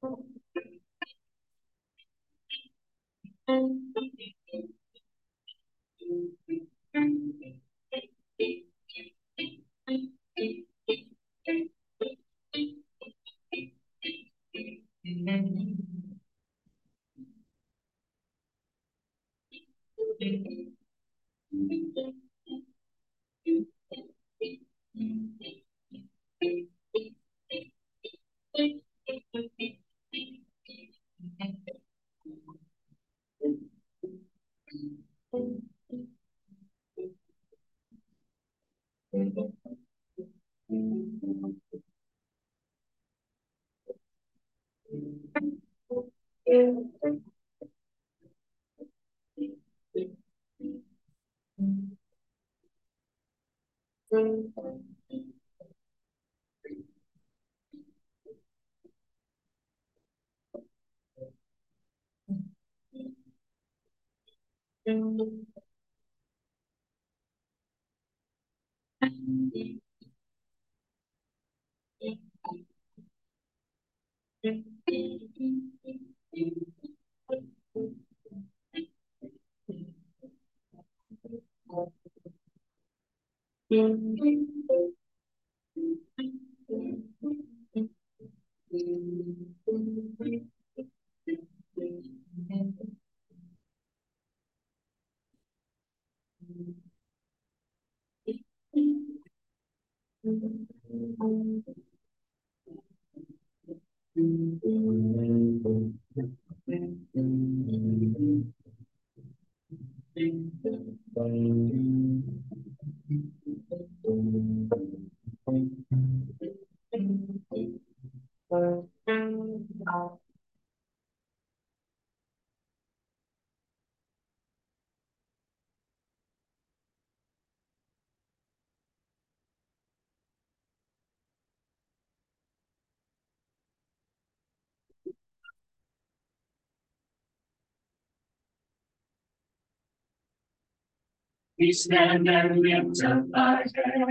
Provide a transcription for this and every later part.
We stand and lift up our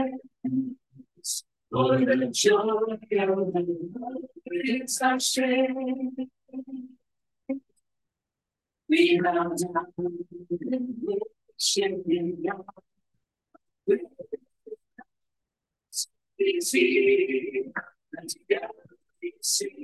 hands for the joy of the Lord is our strength. We bow down and worship in God. We sing and together we sing.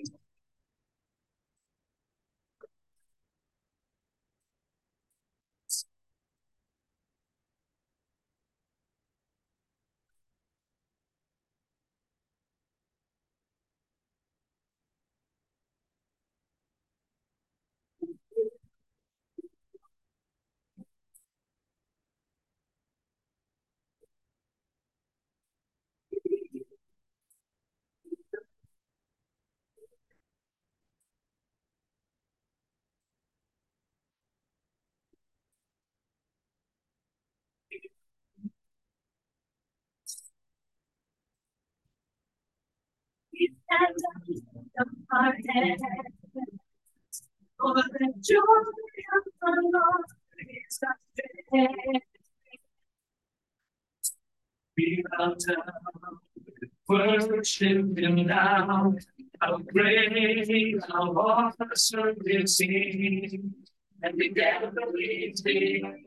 We stand and lift up our hands for the joy of the Lord is our strength. We bow down, worship Him now. How great, how awesome is He, and together we sing.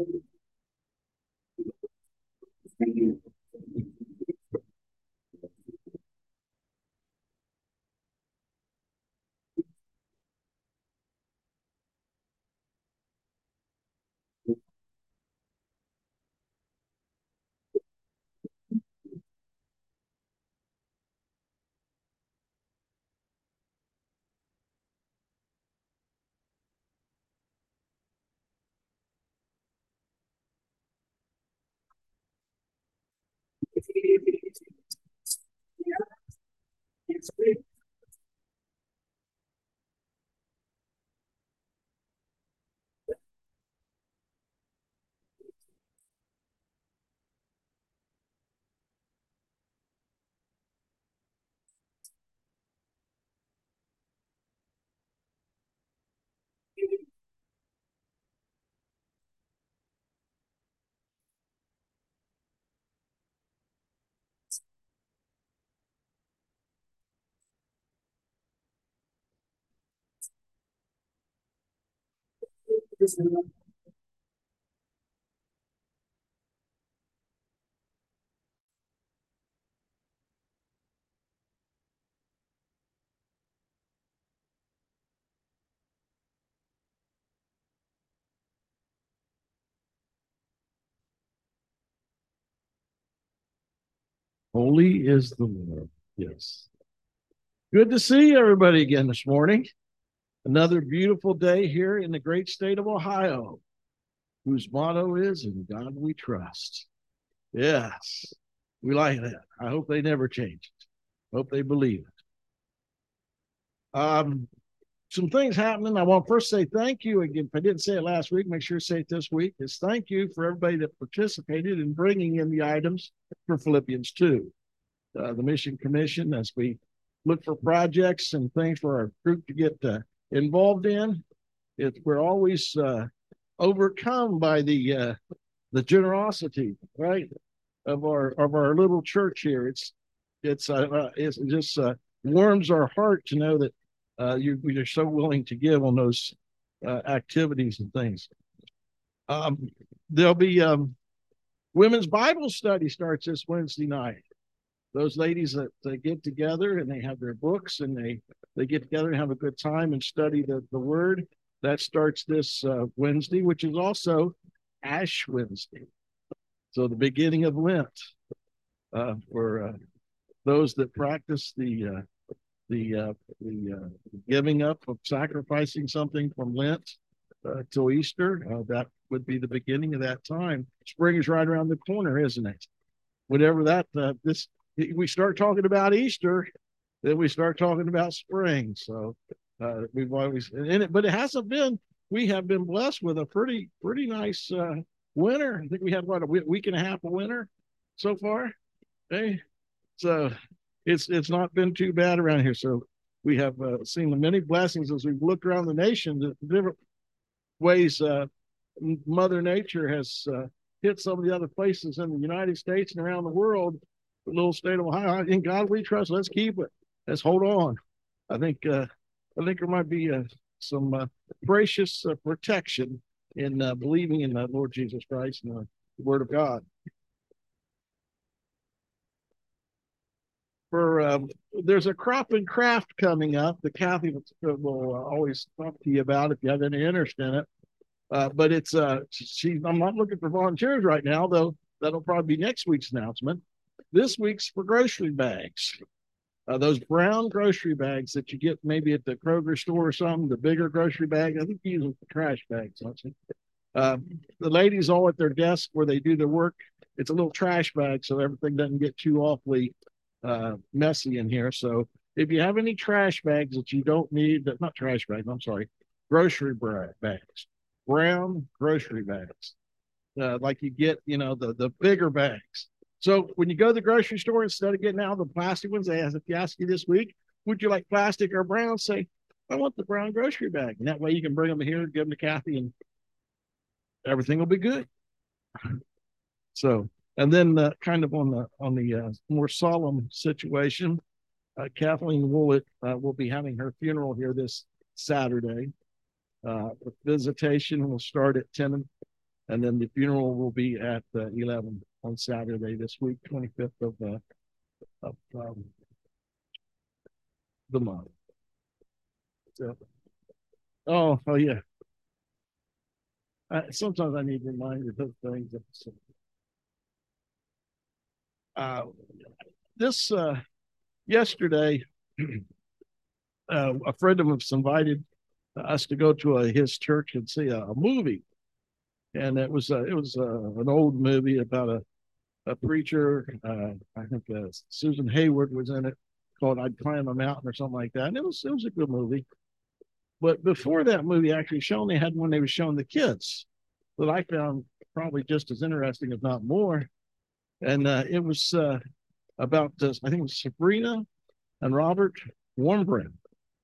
Holy is the Lord. Yes. Good to see everybody again this morning. Another beautiful day here in the great state of Ohio, whose motto is, "In God we trust." Yes, we like that. I hope they never change it. Hope they believe it. Some things happening. I want to first say thank you again. If I didn't say it last week, make sure to say it this week. Is thank you for everybody that participated in bringing in the items for Philippians 2. The Mission Commission, as we look for projects and things for our group to get involved in. We're always overcome by the generosity, right, of our little church here. It just warms our heart to know that you're so willing to give on those activities and things. There'll be women's Bible study starts this Wednesday night. Those ladies that they get together and they have their books and they get together and have a good time and study the word. That starts this Wednesday, which is also Ash Wednesday. So the beginning of Lent for those that practice the giving up of sacrificing something from Lent till Easter. That would be the beginning of that time. Spring is right around the corner, isn't it? Whatever that we start talking about Easter, then we start talking about spring. So we've always in it, but it hasn't been. We have been blessed with a pretty nice winter. I think we had what, a week and a half of winter so far. Hey, so it's not been too bad around here. So we have seen the many blessings as we've looked around the nation, the different ways Mother Nature has hit some of the other places in the United States and around the world. The little state of Ohio, in God we trust. Let's keep it. Let's hold on. I think there might be some gracious protection in believing in the Lord Jesus Christ and the Word of God. There's a crop and craft coming up that Kathy will always talk to you about if you have any interest in it. But it's I'm not looking for volunteers right now, though. That'll probably be next week's announcement. This week's for grocery bags. Those brown grocery bags that you get maybe at the Kroger store or something, the bigger grocery bag. I think you use them for trash bags. The ladies all at their desk where they do their work. It's a little trash bag, so everything doesn't get too awfully messy in here. So if you have any trash bags that you don't need, not trash bags, I'm sorry, grocery bags, brown grocery bags, like you get, the bigger bags. So when you go to the grocery store, instead of getting out the plastic ones, if you ask you this week, would you like plastic or brown? Say, I want the brown grocery bag. And that way you can bring them here, give them to Kathy, and everything will be good. So, and then kind of on the more solemn situation, Kathleen Woolett will be having her funeral here this Saturday. The visitation will start at 10 And then the funeral will be at 11 on Saturday this week, 25th of the month. So, oh yeah. Sometimes I need reminders of things. This yesterday, a friend of us invited us to go to his church and see a movie, and it was an old movie about a preacher. I think Susan Hayward was in it, called "I'd Climb a Mountain" or something like that. And it was a good movie. But before that movie actually shown, they had one they were showing the kids that I found probably just as interesting, if not more. And it was about I think it was Sabrina and Robert Warmbrand,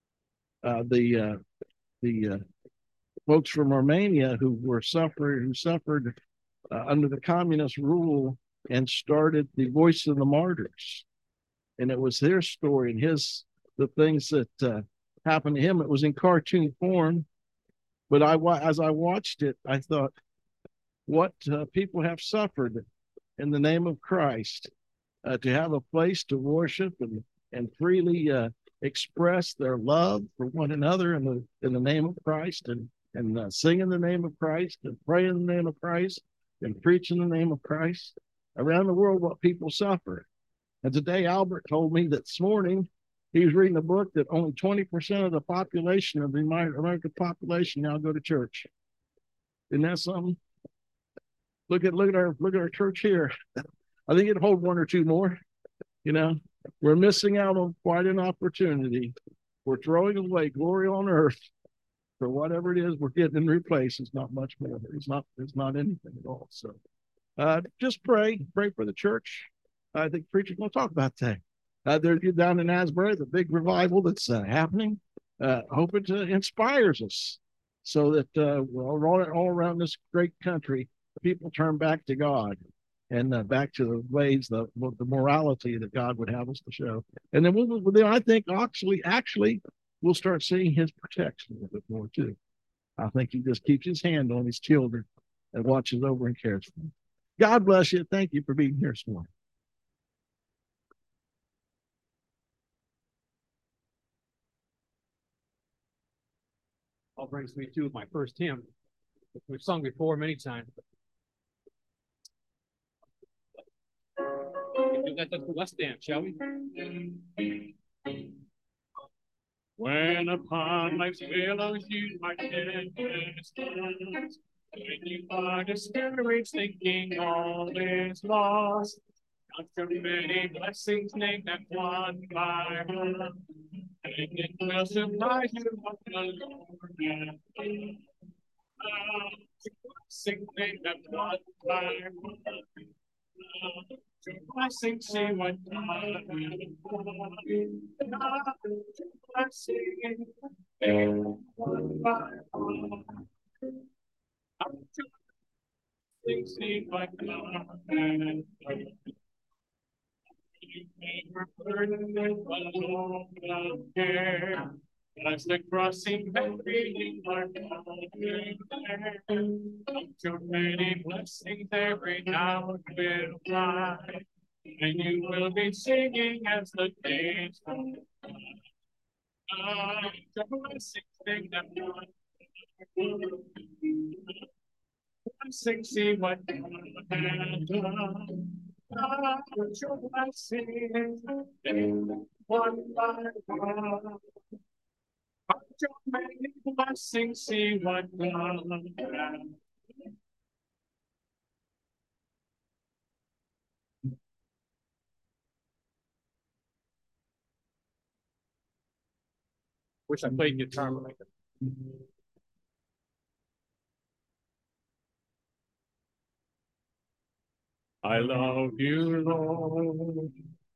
the folks from Romania who suffered under the communist rule and started the Voice of the Martyrs. And it was their story and the things that happened to him. It was in cartoon form, but as I watched it, I thought, what people have suffered in the name of Christ, to have a place to worship and freely express their love for one another in the name of Christ, and sing in the name of Christ, and pray in the name of Christ, and preach in the name of Christ around the world, what people suffer. And today Albert told me that this morning he was reading a book that only 20% of the population of the American population now go to church. Isn't that something? Look at our church here. I think it'd hold one or two more. You know, we're missing out on quite an opportunity. We're throwing away glory on earth for whatever it is we're getting in replace. It's not much more. It's not anything at all. So just pray for the church. I think preachers will talk about that. They're down in Asbury, the big revival that's happening. Hope it inspires us so that all around this great country, people turn back to God and back to the ways, the morality that God would have us to show. And then I think actually we'll start seeing his protection a little bit more too. I think he just keeps his hand on his children and watches over and cares for them. God bless you. Thank you for being here this morning. All brings me to my first hymn, which we've sung before many times. Let us dance, shall we? When upon life's billows you might tempest, when you are discouraged, thinking all is lost, count your many blessings, name them one by one, and it will surprise you what the Lord has done. Sing, name them one by one. I sing, see what God will do. I sing, one by one. I sing, see what God will do. You never burden with alone of care. As the crossing Mary, our God, to many blessings every now will fly, and you will be singing as the days go by. The blessings sing them blessings see what God has done. Put your blessings one by one. Your many blessings, see what God has. Wish I played guitar like that. I love you, Lord.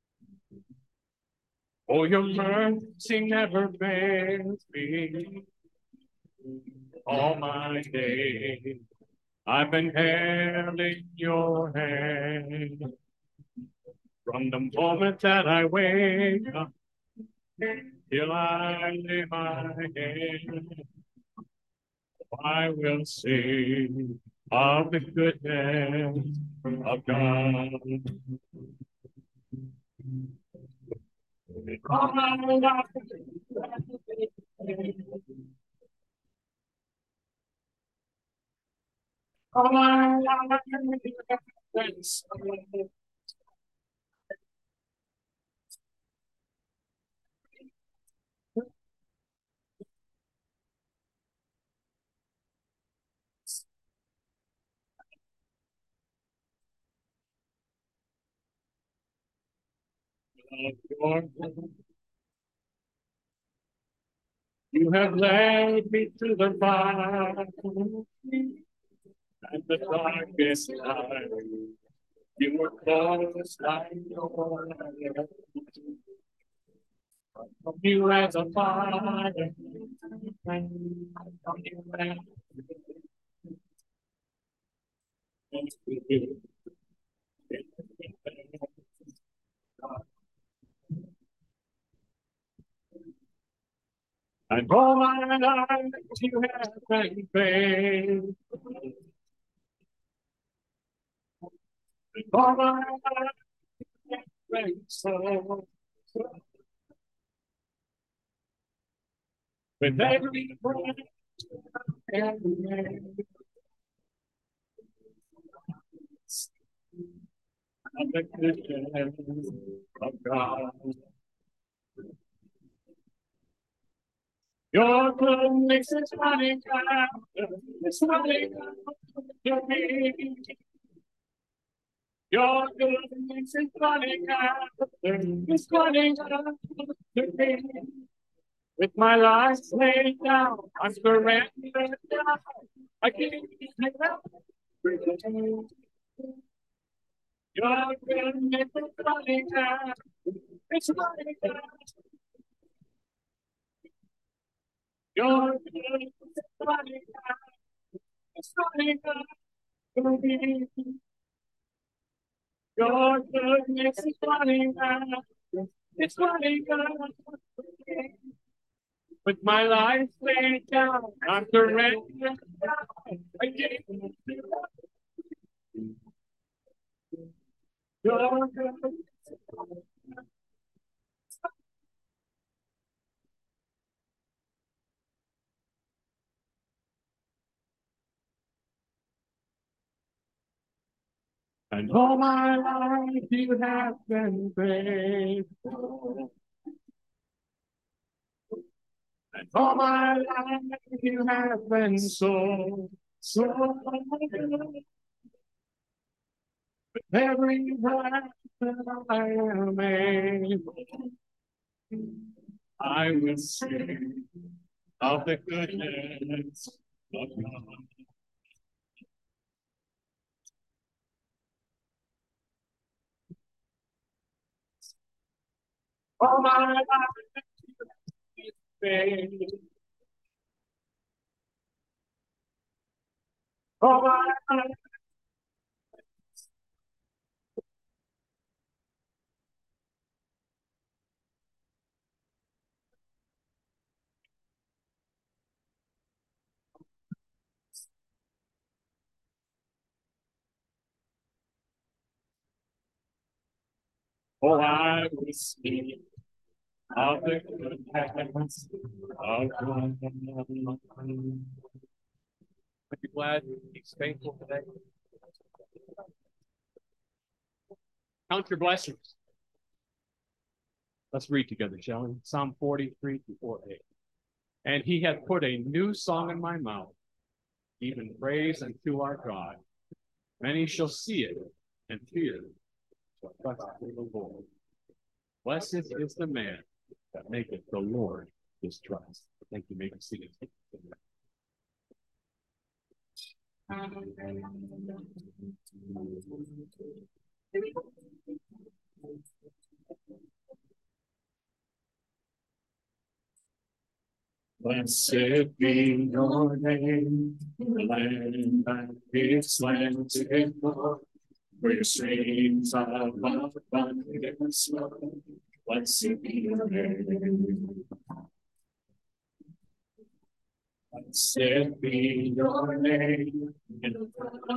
Oh, your mercy never fails me. All my days, I've been held in your hand. From the moment that I wake up till I lay my head, I will sing of the goodness of God. All my life, all my life, you have led me through the fire and the darkest night. You were close like no other. You as a father, and all my life you have been faithful. And all my life you have been so. With every breath, every day, of the goodness of God. Your goodness is running after, it's running after me. Your goodness is running after, it's running after me. With my life laid down, I'm surrendered now. I can't take out. Your goodness is running after, it's running after. Your goodness is running after, it's running after me. Your goodness is running after, it's running after me. With my life laid down, I'm surrendered now. I can't take out. Your goodness is running after. And all my life you have been faithful. And all my life you have been so good. With every breath that I am able, I will sing of the goodness of God. All my life is faith. All my life. Oh, I will sing of the goodness of God. Are you glad he's faithful today? Count your blessings. Let's read together, shall we? Psalm 43 to 48. And he hath put a new song in my mouth, even praise unto our God. Many shall see it and fear, shall trust in the Lord. Blessed is the man that maketh the Lord his trust. Thank you, make a seat. Blessed be your name, the land that is slanted north, where your streams of abundance flow. Blessed be your name. Blessed be your name in the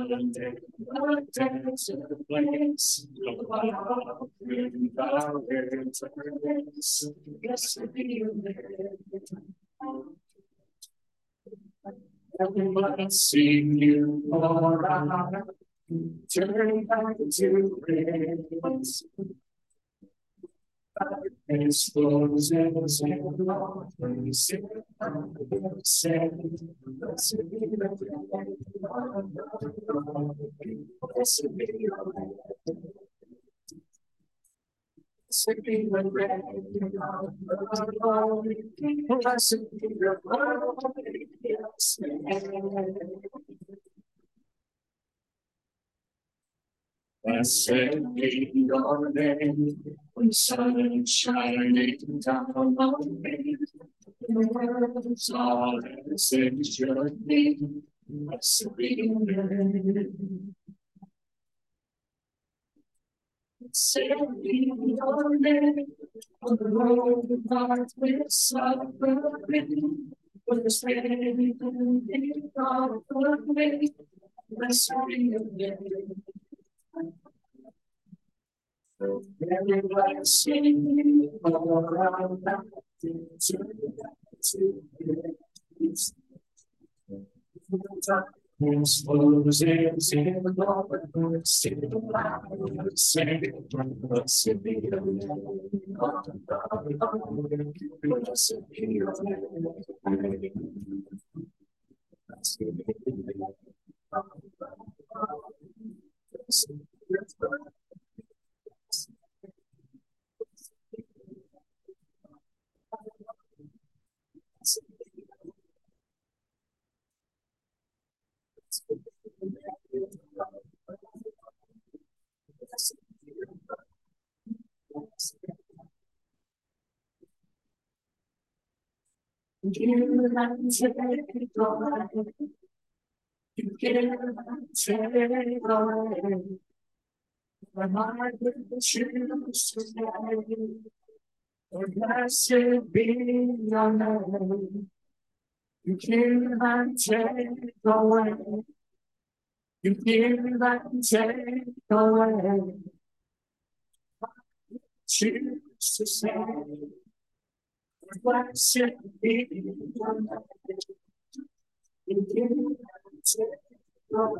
desert place. Love in the wilderness. Blessed be your name. Everyone sing you, Lord, turn back to praise. Exposes and Lord, sing, say, blessed be the name. Blessed be your name. Blessed be the name. Blessed be your Blessed be your name, when sun shining down on me. Words all as it should be. Blessed be your name. Blessed be your name, on the road marked with suffering. When the strength be God for me. Blessed be your name. Everybody sing all around that Exposes in the Lord, sing aloud, sing blessed be your name. Blessed be your name. Blessed be your name. You can take away my heart will choose to stay. Oh, blessed be your name. You cannot take away. You cannot take away. Choose to stay. Blessed be your name. You cannot take away.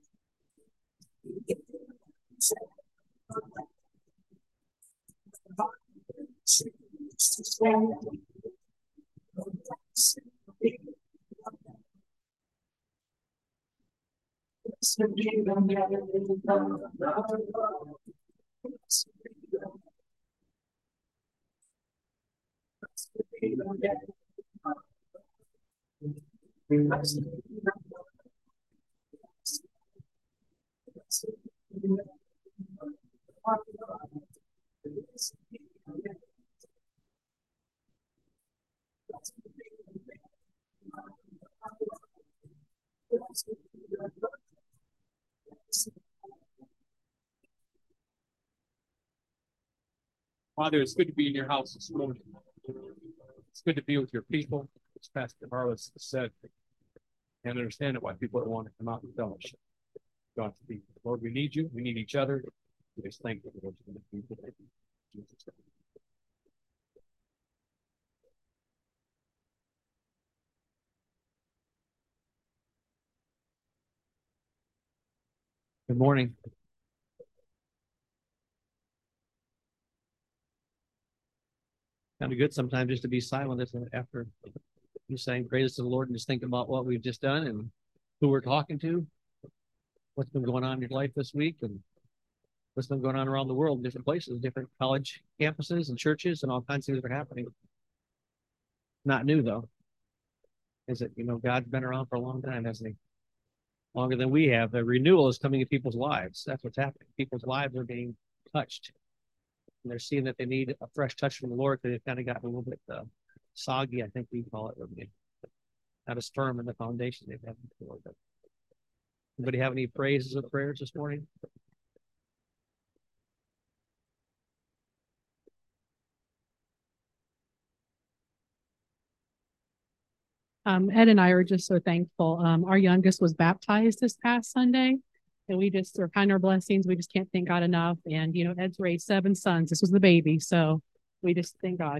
Father, it's good to be in your house this morning. It's good to be with your people, as Pastor Harless said, and understand why people don't want to come out and fellowship. God, Lord, we need you. We need each other. We just thank you for what you're going to do today. In Jesus' name. Good morning. Kind of good sometimes just to be silent after you saying praise to the Lord and just think about what we've just done and who we're talking to, what's been going on in your life this week, and what's been going on around the world in different places, different college campuses and churches, and all kinds of things are happening. Not new though. Is it, God's been around for a long time, hasn't he? Longer than we have. The renewal is coming in people's lives. That's what's happening. People's lives are being touched. And they're seeing that they need a fresh touch from the Lord because they've kind of gotten a little bit soggy, I think we call it. Not as firm in the foundation they've had before. But anybody have any praises or prayers this morning? Ed and I are just so thankful. Our youngest was baptized this past Sunday, and we just are kind of our blessings. We just can't thank God enough. And, you know, Ed's raised 7 sons. This was the baby. So we just thank God.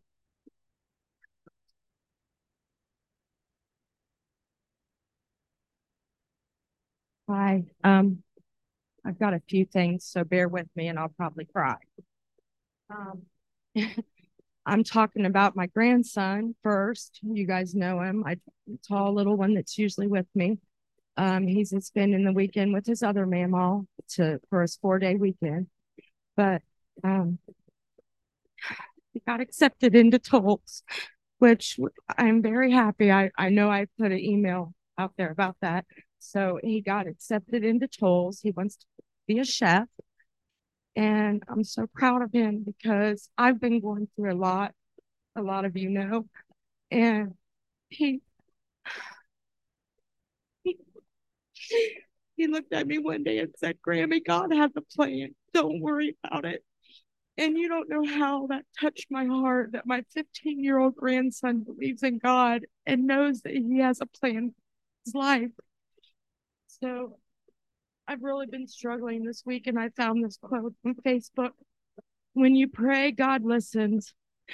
Hi. I've got a few things, so bear with me and I'll probably cry. Um, I'm talking about my grandson first. You guys know him. Tall little one that's usually with me. He's spending the weekend with his other mamaw for his 4-day weekend. But he got accepted into Tolles, which I'm very happy. I know I put an email out there about that. So he got accepted into Tolles. He wants to be a chef. And I'm so proud of him because I've been going through a lot of you know. And he looked at me one day and said, Grammy, God has a plan. Don't worry about it. And you don't know how that touched my heart that my 15-year-old grandson believes in God and knows that he has a plan for his life. So I've really been struggling this week, and I found this quote on Facebook. When you pray, God listens.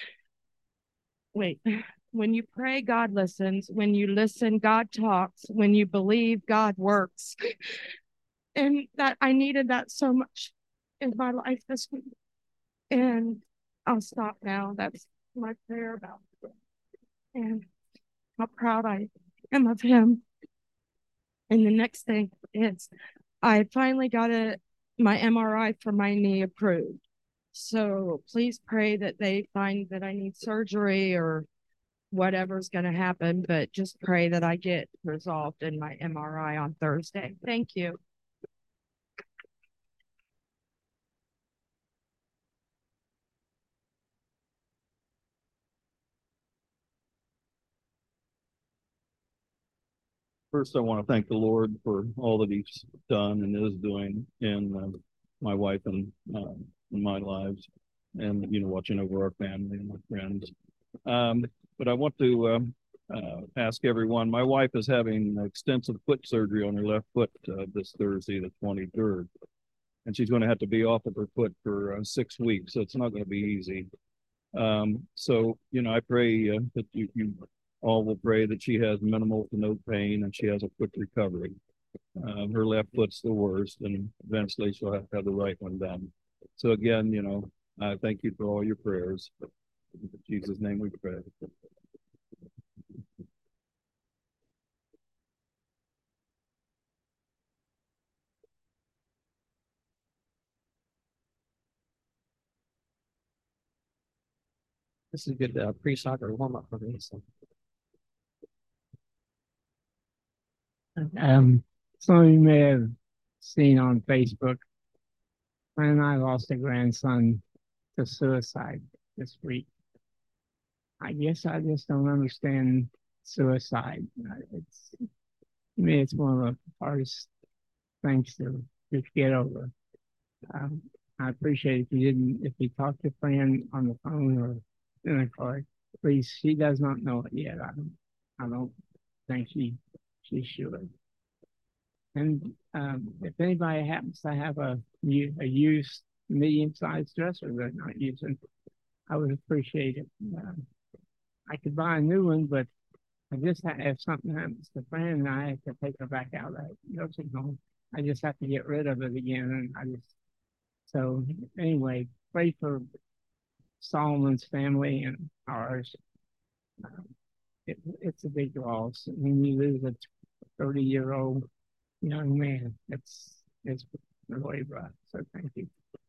When you pray, God listens. When you listen, God talks. When you believe, God works. And that I needed that so much in my life this week. And I'll stop now. That's my prayer about it. And how proud I am of him. And the next thing is I finally got my MRI for my knee approved. So please pray that they find that I need surgery or whatever's going to happen, but just pray that I get resolved in my MRI on Thursday. Thank you. First, I want to thank the Lord for all that He's done and is doing in my wife and in my lives, and watching over our family and our friends. But I want to ask everyone. My wife is having extensive foot surgery on her left foot this Thursday, the 23rd, and she's going to have to be off of her foot for 6 weeks. So it's not going to be easy. So I pray that you all will pray that she has minimal to no pain and she has a quick recovery. Her left foot's the worst, and eventually she'll have to have the right one done. So again, I thank you for all your prayers. In Jesus' name we pray. This is a good pre-soccer warm-up for me. So. Some of you may have seen on Facebook, friend and I lost a grandson to suicide this week. I guess I just don't understand suicide. To me, it's one of the hardest things to get over. I appreciate if you talk to a friend on the phone or in a car, please. She does not know it yet. I don't think she should. And if anybody happens to have a used medium-sized dresser they're not using, I would appreciate it. I could buy a new one, but if something happens to a friend and I have to take her back out of that nursing home, I just have to get rid of it again. And so anyway, pray for Solomon's family and ours. It's a big loss. When you lose a 30-year-old young man, it's really rough. So thank you.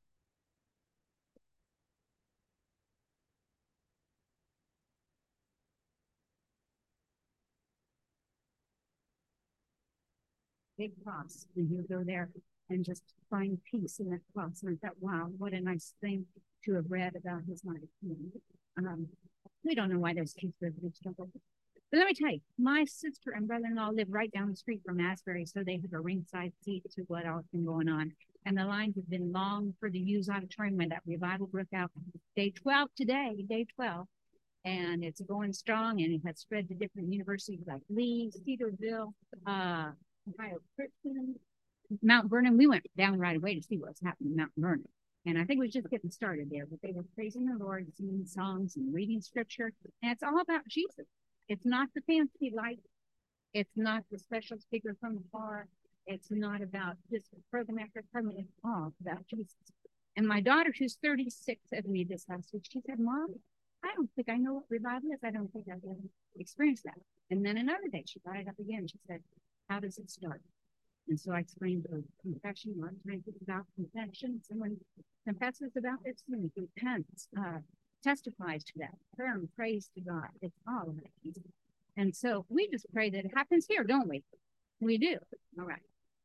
Big cross, and you go there and just find peace in that cross. And I thought, wow, what a nice thing to have read about his life. We don't know why those kids are big struggle. But let me tell you, my sister and brother-in-law live right down the street from Asbury, so they have a ringside seat to what else been going on. And the lines have been long for the Hughes Auditorium when that revival broke out. Day 12 today, day 12. and it's going strong, and it has spread to different universities like Lee, Cedarville, Ohio Christian, Mount Vernon. We went down right away to see what's happening in Mount Vernon. And I think it was just getting started there, but they were praising the Lord, singing songs and reading scripture. And it's all about Jesus. It's not the fancy lights. It's not the special speaker from the bar. It's not about just program after program. It's all about Jesus. And my daughter, who's 36, said to me this last week, she said, Mom, I don't think I know what revival is. I don't think I've ever experienced that. And then another day, she brought it up again. She said, how does it start? And so I explained the confession. A lot of times it's about confession. Someone confesses about their sin, repents, testifies to that, prayer and praise to God. It's all about Jesus. And so we just pray that it happens here, don't we? We do. All right.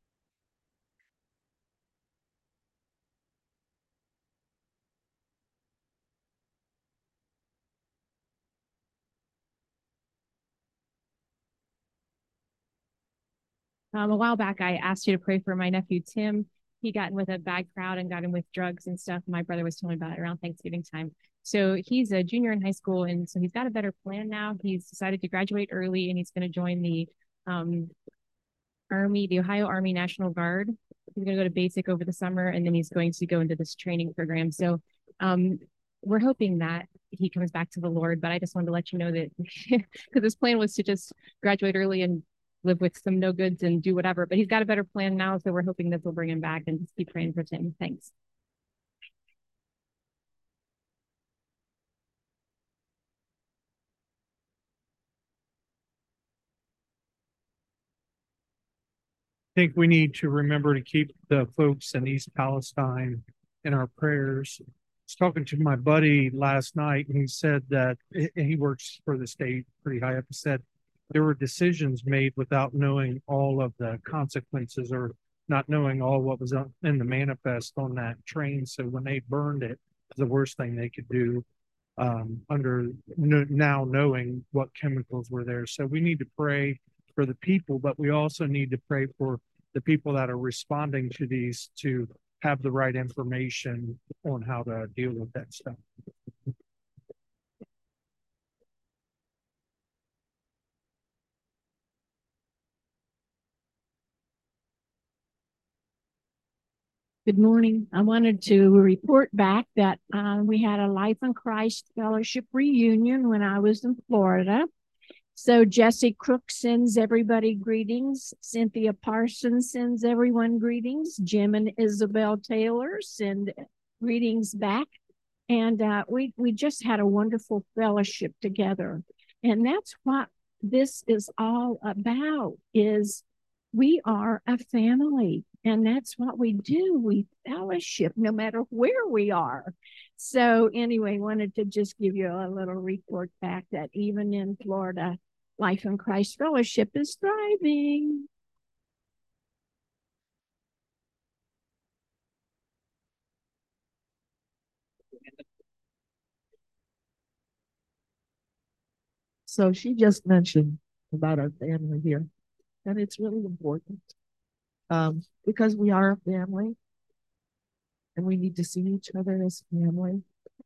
A while back, I asked you to pray for my nephew, Tim. He got in with a bad crowd and got in with drugs and stuff. My brother was telling me about it around Thanksgiving time. So he's a junior in high school, and so he's got a better plan now. He's decided to graduate early, and he's going to join the Army, the Ohio Army National Guard. He's going to go to basic over the summer, and then he's going to go into this training program. So we're hoping that he comes back to the Lord, but I just wanted to let you know that because his plan was to just graduate early and live with some no goods and do whatever, but he's got a better plan now. So we're hoping this will bring him back, and just keep praying for Tim. Thanks. I think we need to remember to keep the folks in East Palestine in our prayers. I was talking to my buddy last night, and he said that he works for the state pretty high up. He said there were decisions made without knowing all of the consequences, or not knowing all what was in the manifest on that train. So when they burned it, the worst thing they could do, now knowing what chemicals were there. So we need to pray for the people, but we also need to pray for the people that are responding to these to have the right information on how to deal with that stuff. Good morning. I wanted to report back that we had a Life in Christ Fellowship reunion when I was in Florida. So Jesse Crook sends everybody greetings. Cynthia Parsons sends everyone greetings. Jim and Isabel Taylor send greetings back. And we just had a wonderful fellowship together. And that's what this is all about, is we are a family. And that's what we do. We fellowship no matter where we are. So anyway, wanted to just give you a little report back that even in Florida, Life in Christ Fellowship is thriving. So she just mentioned about our family here, and it's really important because we are a family, and we need to see each other as family,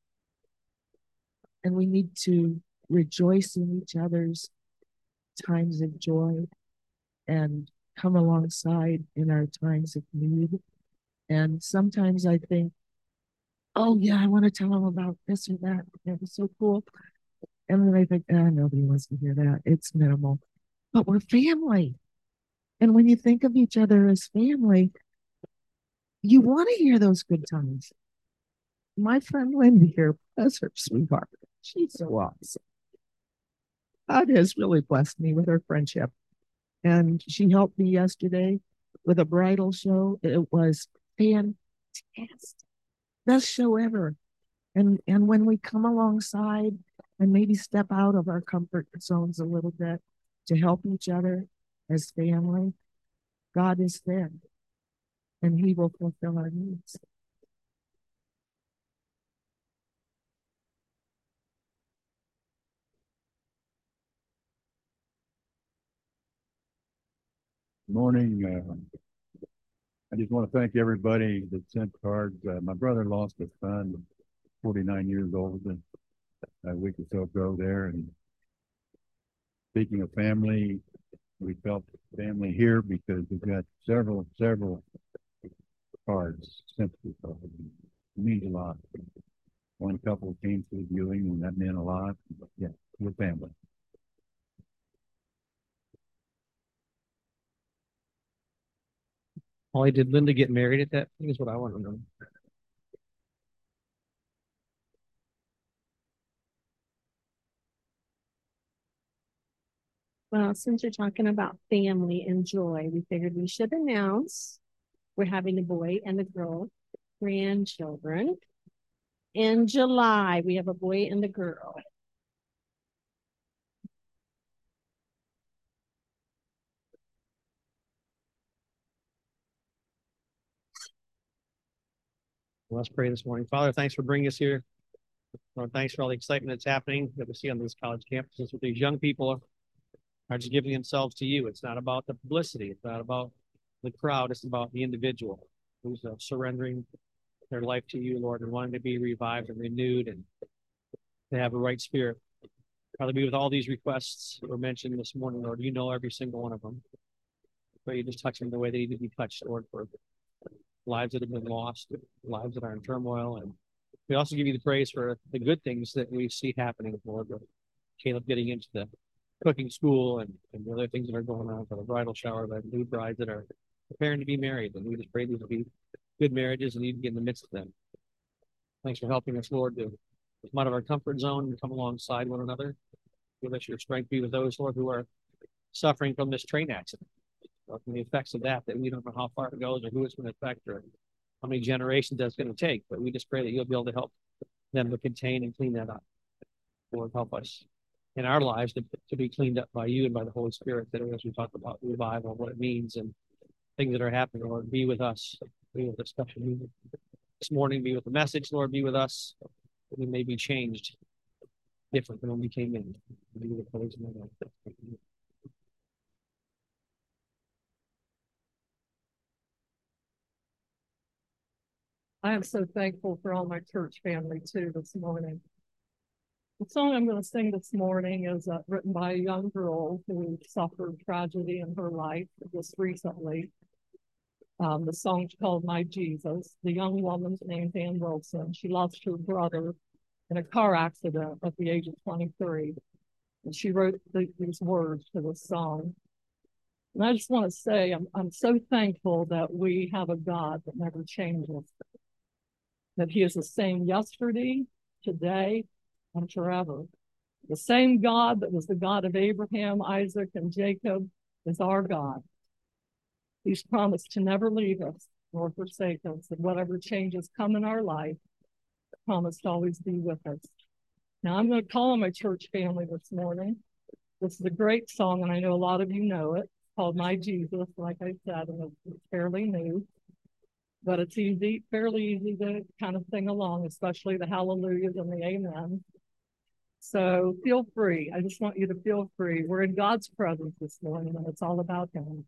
and we need to rejoice in each other's times of joy and come alongside in our times of need. And sometimes I think, oh yeah, I want to tell them about this or that. That was so cool. And then I think, nobody wants to hear that. It's minimal. But we're family. And when you think of each other as family, you want to hear those good times. My friend Lindy here, bless her sweetheart. She's so awesome. God has really blessed me with her friendship. And she helped me yesterday with a bridal show. It was fantastic. Best show ever. And when we come alongside and maybe step out of our comfort zones a little bit to help each other as family, God is there, and He will fulfill our needs. Morning. I just want to thank everybody that sent cards. My brother lost a son, 49 years old, and a week or so ago there. And speaking of family, we felt family here because we've got several cards sent to us. It means a lot. One couple came to the viewing and that meant a lot. But yeah, we're family. Holly, did Linda get married at that thing? Is what I want to know. Well, since you're talking about family and joy, we figured we should announce we're having a boy and a girl grandchildren. In July, we have a boy and a girl. Well, let's pray this morning. Father, thanks for bringing us here. Lord, thanks for all the excitement that's happening that we see on these college campuses with these young people are just giving themselves to you. It's not about the publicity. It's not about the crowd. It's about the individual who's surrendering their life to you, Lord, and wanting to be revived and renewed and to have a right spirit. Father, be with all these requests that were mentioned this morning, Lord. You know every single one of them. Pray you just touch them the way they need to be touched, Lord, for lives that have been lost, lives that are in turmoil. And we also give you the praise for the good things that we see happening, Lord. Caleb getting into the cooking school and the other things that are going on for the bridal shower, the new brides that are preparing to be married. And we just pray these will be good marriages and you can get in the midst of them. Thanks for helping us, Lord, to come out of our comfort zone and come alongside one another. Give us your strength, be with those, Lord, who are suffering from this train accident. From the effects of that we don't know how far it goes or who it's going to affect or how many generations that's going to take. But we just pray that you'll be able to help them to contain and clean that up. Lord, help us in our lives to be cleaned up by you and by the Holy Spirit, that as we talk about revival, what it means and things that are happening, Lord, be with us. Be with us, especially this morning. Be with the message, Lord. Be with us. That we may be changed different than when we came in. Be with the praise and the life. I am so thankful for all my church family too this morning. The song I'm going to sing this morning is written by a young girl who suffered tragedy in her life just recently. The song's called My Jesus. The young woman's named Ann Wilson. She lost her brother in a car accident at the age of 23. And she wrote these words to this song. And I just want to say, I'm so thankful that we have a God that never changes. That he is the same yesterday, today, and forever. The same God that was the God of Abraham, Isaac, and Jacob is our God. He's promised to never leave us nor forsake us, and whatever changes come in our life, promised to always be with us. Now, I'm going to call on my church family this morning. This is a great song, and I know a lot of you know it. It's called My Jesus, like I said, and it's fairly new. But it's easy, fairly easy to kind of sing along, especially the hallelujahs and the amen. So feel free. I just want you to feel free. We're in God's presence this morning, and it's all about him.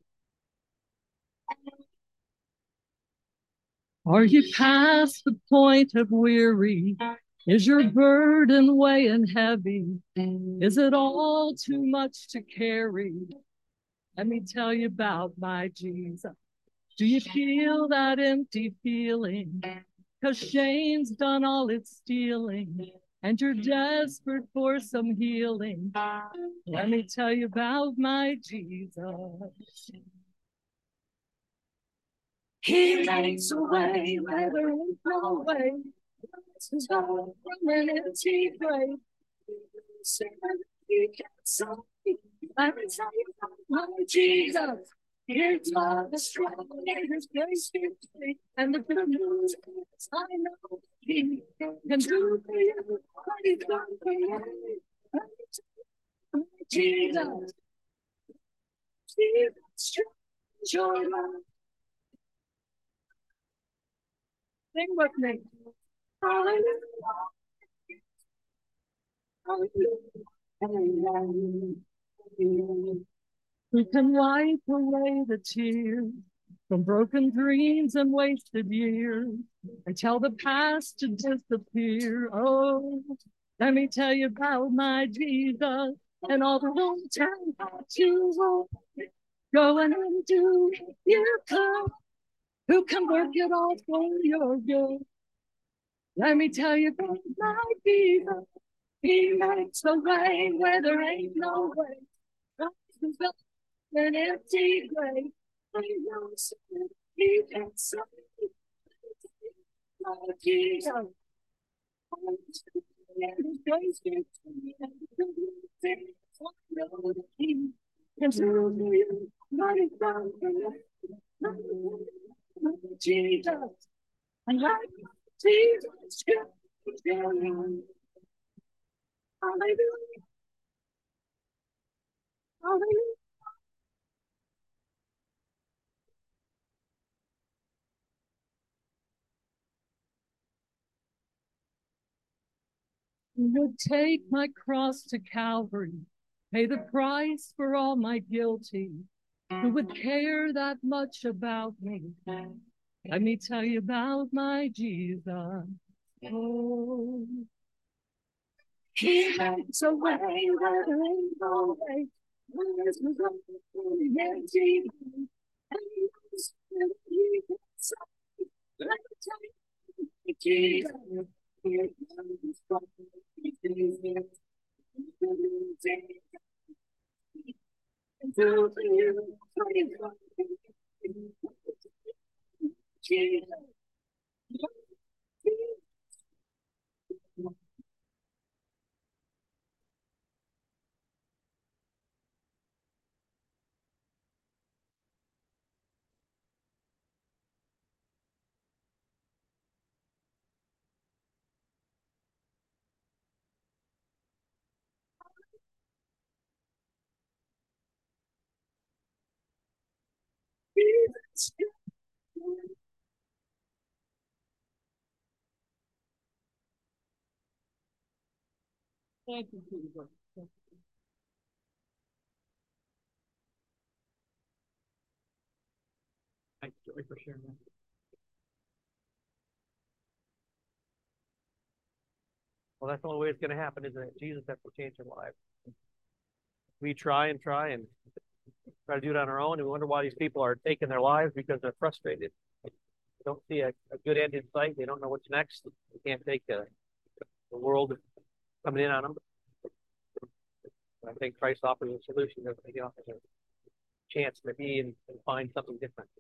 Are you past the point of weary? Is your burden weighing heavy? Is it all too much to carry? Let me tell you about my Jesus. Do you feel that empty feeling? 'Cause shame's done all its stealing, and you're desperate for some healing. Let me tell you about my Jesus. He makes a way where there is no way. This is all from an empty grave. Let me tell you about my Jesus. Here's love, the struggle, here's grace, and the good news is I know he can do for you what he's done for you. Jesus, Jesus, your love. Sing with me. Hallelujah. Hallelujah. We can wipe away the tears from broken dreams and wasted years and tell the past to disappear. Oh, Let me tell you about my Jesus and all the long time that you will go and do you come, who can work it all for your good. Let me tell you about my Jesus. He makes a way where there ain't no way. An empty grave. He can save my Jesus. Jesus, and like Jesus, hallelujah, hallelujah. Who would take my cross to Calvary, pay the price for all my guilty? Who would care that much about me? Let me tell you about my Jesus. Oh, he makes a way where there ain't no way. Where's the road to the empty grave? And he knows that he can save. Let me tell you, Jesus. Thank you, Jesus. Thank you, Joy, for sharing that. Well, that's the only way it's going to happen, isn't it? Jesus has to change our lives. We try and try to do it on our own, and we wonder why these people are taking their lives because they're frustrated. They don't see a good end in sight. They don't know what's next. They can't take the world coming in on them. I think Christ offers a solution. He offers a chance to be and find something different.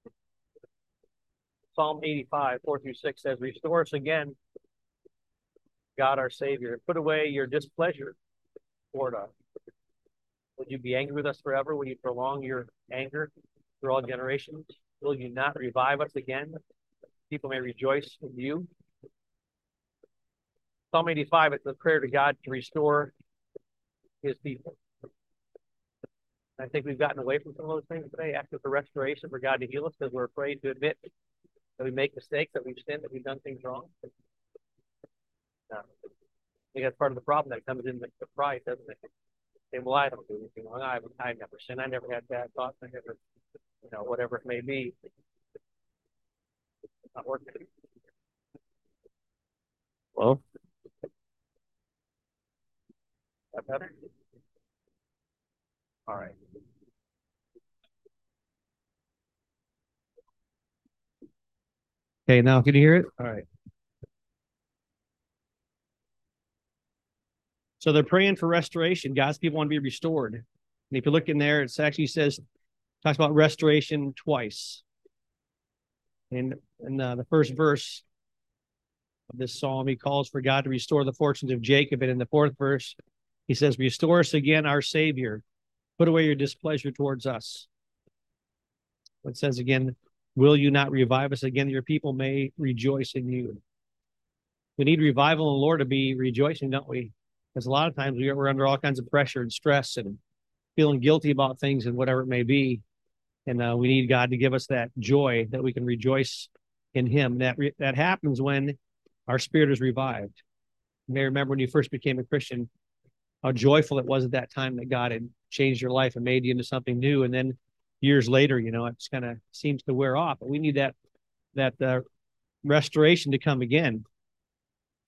Psalm 85, 4-6 says, "Restore us again, God our Savior, and put away your displeasure toward us. Would you be angry with us forever? Will you prolong your anger through all generations? Will you not revive us again? People may rejoice in you." Psalm 85 is the prayer to God to restore his people. I think we've gotten away from some of those things today, asking for restoration, for God to heal us, because we're afraid to admit that we make mistakes, that we've sinned, that we've done things wrong. I think that's part of the problem that comes in the pride, doesn't it? Say, well, I don't do anything wrong. I never sinned. I never had bad thoughts. I never, whatever it may be. It's not working. Well, that better? All right. Okay, now can you hear it? All right. So they're praying for restoration. God's people want to be restored. And if you look in there, it actually talks about restoration twice. And in the first verse of this psalm, he calls for God to restore the fortunes of Jacob. And in the fourth verse, he says, "Restore us again, our Savior. Put away your displeasure towards us." It says again, "Will you not revive us again, that your people may rejoice in you?" We need revival in the Lord to be rejoicing, don't we? Because a lot of times we're under all kinds of pressure and stress and feeling guilty about things and whatever it may be. And we need God to give us that joy that we can rejoice in him. That happens when our spirit is revived. You may remember when you first became a Christian, how joyful it was at that time that God had changed your life and made you into something new. And then years later, it just kind of seems to wear off. But we need that restoration to come again.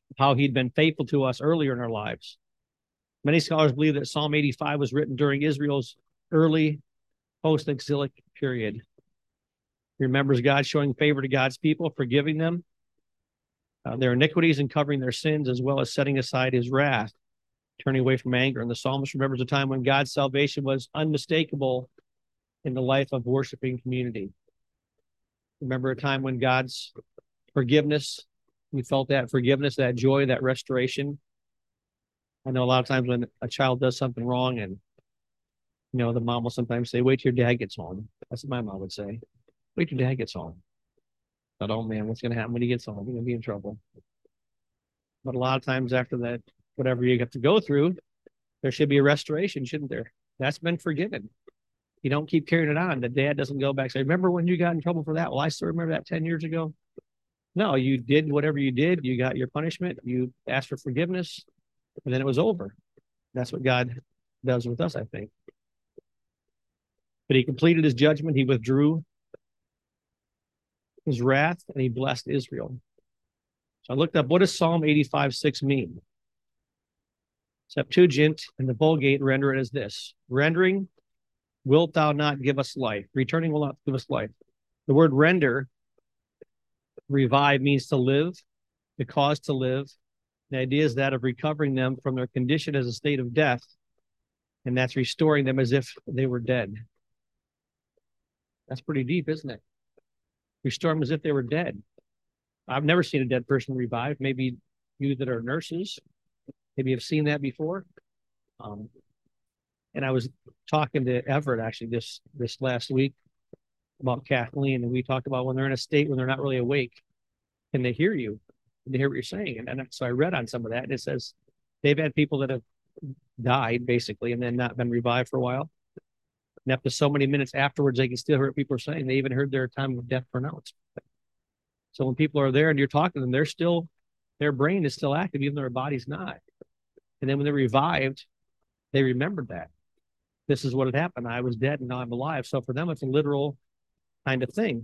how he'd been faithful to us earlier in our lives. Many scholars believe that Psalm 85 was written during Israel's early post-exilic period. He remembers God showing favor to God's people, forgiving them their iniquities and covering their sins, as well as setting aside his wrath, turning away from anger. And the psalmist remembers a time when God's salvation was unmistakable in the life of worshiping community. Remember a time when God's forgiveness, we felt that forgiveness, that joy, that restoration. I know a lot of times when a child does something wrong and, the mom will sometimes say, wait till your dad gets home. That's what my mom would say. Wait till dad gets home. But, oh man, what's going to happen when he gets home? You're going to be in trouble. But a lot of times after that, whatever you have to go through, there should be a restoration, shouldn't there? That's been forgiven. You don't keep carrying it on. The dad doesn't go back and say, remember when you got in trouble for that? Well, I still remember that 10 years ago. No, you did whatever you did. You got your punishment. You asked for forgiveness, and then it was over. That's what God does with us, I think. But he completed his judgment. He withdrew his wrath, and he blessed Israel. So I looked up, what does Psalm 85:6 mean? Septuagint and the Vulgate render it as this: rendering, wilt thou not give us life? Returning will not give us life. The word render, revive, means to live, to cause to live. The idea is that of recovering them from their condition as a state of death, and that's restoring them as if they were dead. That's pretty deep, isn't it? Restore them as if they were dead. I've never seen a dead person revived. Maybe you that are nurses, maybe have seen that before. And I was talking to Everett actually this last week about Kathleen, and we talked about when they're in a state when they're not really awake, can they hear you? Can they hear what you're saying? And so I read on some of that, and it says they've had people that have died basically and then not been revived for a while. And after so many minutes afterwards, they can still hear what people are saying. They even heard their time of death pronounced. So when people are there and you're talking to them, they're still, their brain is still active, even though their body's not. And then when they're revived, they remembered that. This is what had happened. I was dead and now I'm alive. So for them, it's a literal kind of thing.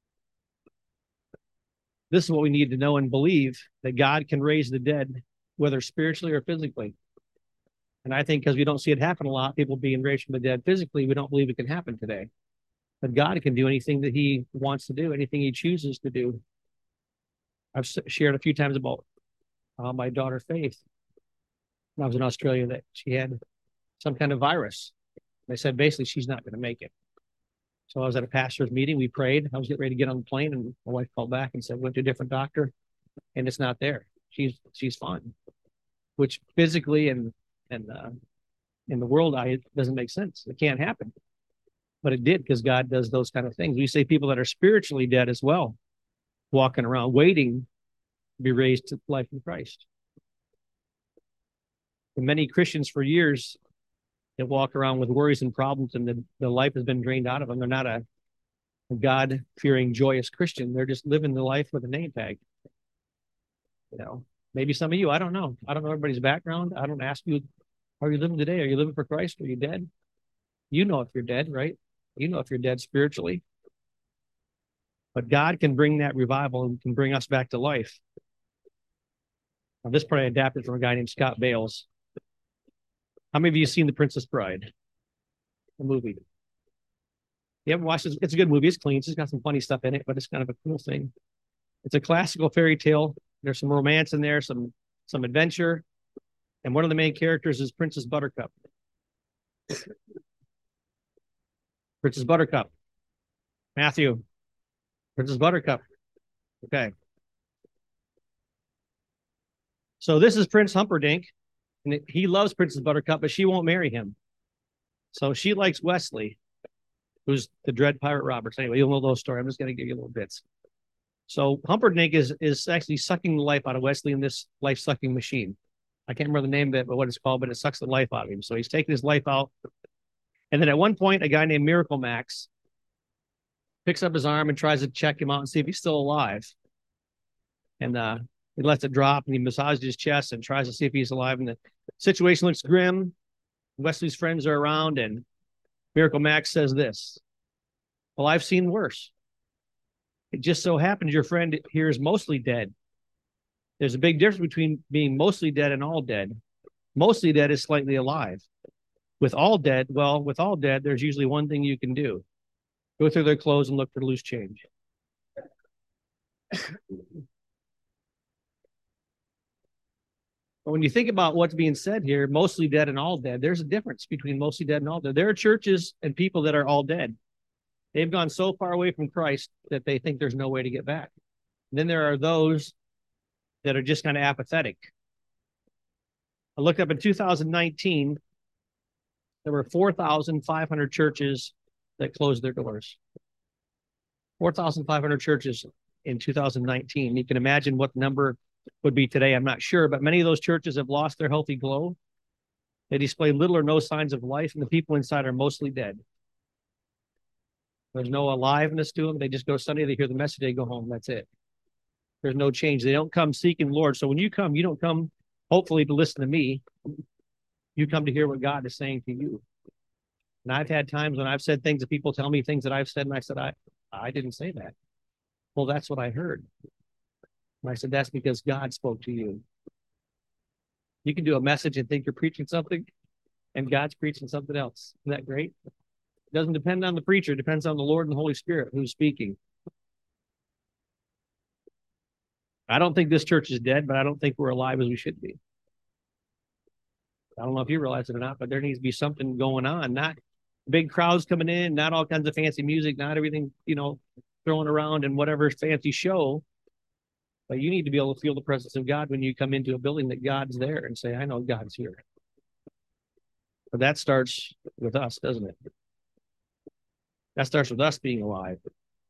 This is what we need to know and believe, that God can raise the dead, whether spiritually or physically. And I think because we don't see it happen a lot, people being raised from the dead physically, we don't believe it can happen today. But God can do anything that he wants to do, anything he chooses to do. I've shared a few times about my daughter Faith. When I was in Australia, that she had some kind of virus. They said basically she's not going to make it. So I was at a pastor's meeting. We prayed. I was getting ready to get on the plane, and my wife called back and said, went to a different doctor, and it's not there. She's fine. Which physically and in the world it doesn't make sense. It can't happen. But it did, because God does those kind of things. We say people that are spiritually dead as well, walking around waiting to be raised to life in Christ. And many Christians for years that walk around with worries and problems, and the life has been drained out of them. They're not a God-fearing, joyous Christian. They're just living the life with a name tag. Maybe some of you, I don't know. I don't know everybody's background. I don't ask you, how are you living today? Are you living for Christ? Are you dead? You know if you're dead, right? You know if you're dead spiritually. But God can bring that revival and can bring us back to life. Now, this part I adapted from a guy named Scott Bales. How many of you have seen The Princess Bride? The movie. You haven't watched it? It's a good movie. It's clean. It's got some funny stuff in it, but it's kind of a cool thing. It's a classical fairy tale. There's some romance in there, some adventure. And one of the main characters is Princess Buttercup. Princess Buttercup. Matthew. Princess Buttercup. Okay. So this is Prince Humperdinck. And he loves Princess Buttercup, but she won't marry him. So she likes Wesley, who's the Dread Pirate Roberts. Anyway, you'll know those stories. I'm just going to give you little bits. So Humperdinck is actually sucking the life out of Wesley in this life-sucking machine. I can't remember the name of it, but what it's called, but it sucks the life out of him. So he's taking his life out. And then at one point, a guy named Miracle Max picks up his arm and tries to check him out and see if he's still alive. And he lets it drop, and he massages his chest and tries to see if he's alive. And the situation looks grim. Wesley's friends are around, and Miracle Max says this: well, I've seen worse. It just so happens your friend here is mostly dead. There's a big difference between being mostly dead and all dead. Mostly dead is slightly alive. With all dead, there's usually one thing you can do. Go through their clothes and look for loose change. But when you think about what's being said here, mostly dead and all dead, there's a difference between mostly dead and all dead. There are churches and people that are all dead. They've gone so far away from Christ that they think there's no way to get back. And then there are those that are just kind of apathetic. I looked up in 2019, there were 4,500 churches that closed their doors. 4,500 churches in 2019. You can imagine what the number would be today. I'm not sure, but many of those churches have lost their healthy glow. They display little or no signs of life, and the people inside are mostly dead. There's no aliveness to them. They just go Sunday, they hear the message, they go home. That's it. There's no change. They don't come seeking the Lord. So when you come, you don't come hopefully to listen to me. You come to hear what God is saying to you. And I've had times when I've said things that people tell me things that I've said, and I said, I didn't say that. Well, that's what I heard. And I said, that's because God spoke to you. You can do a message and think you're preaching something, and God's preaching something else. Isn't that great? It doesn't depend on the preacher. It depends on the Lord and the Holy Spirit who's speaking. I don't think this church is dead, but I don't think we're alive as we should be. I don't know if you realize it or not, but there needs to be something going on. Not big crowds coming in, not all kinds of fancy music, not everything, thrown around in whatever fancy show. But you need to be able to feel the presence of God when you come into a building, that God's there, and say, I know God's here. But that starts with us, doesn't it? That starts with us being alive.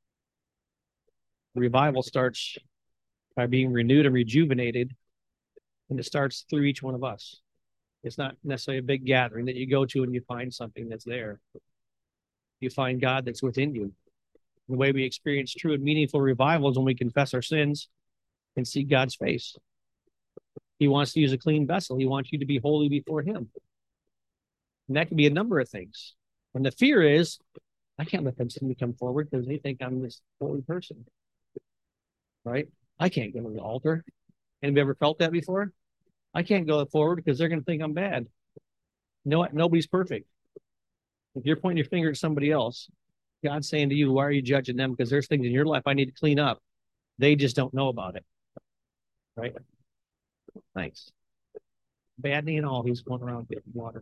Revival starts by being renewed and rejuvenated, and it starts through each one of us. It's not necessarily a big gathering that you go to and you find something that's there. You find God that's within you. The way we experience true and meaningful revival is when we confess our sins and seek God's face. He wants to use a clean vessel. He wants you to be holy before him. And that can be a number of things. And the fear is, I can't let them see me come forward because they think I'm this holy person. Right? I can't go to the altar. Anybody ever felt that before? I can't go forward because they're going to think I'm bad. You know what? Nobody's perfect. If you're pointing your finger at somebody else, God's saying to you, why are you judging them? Because there's things in your life I need to clean up. They just don't know about it. Right? Thanks. Bad knee and all, he's going around getting water.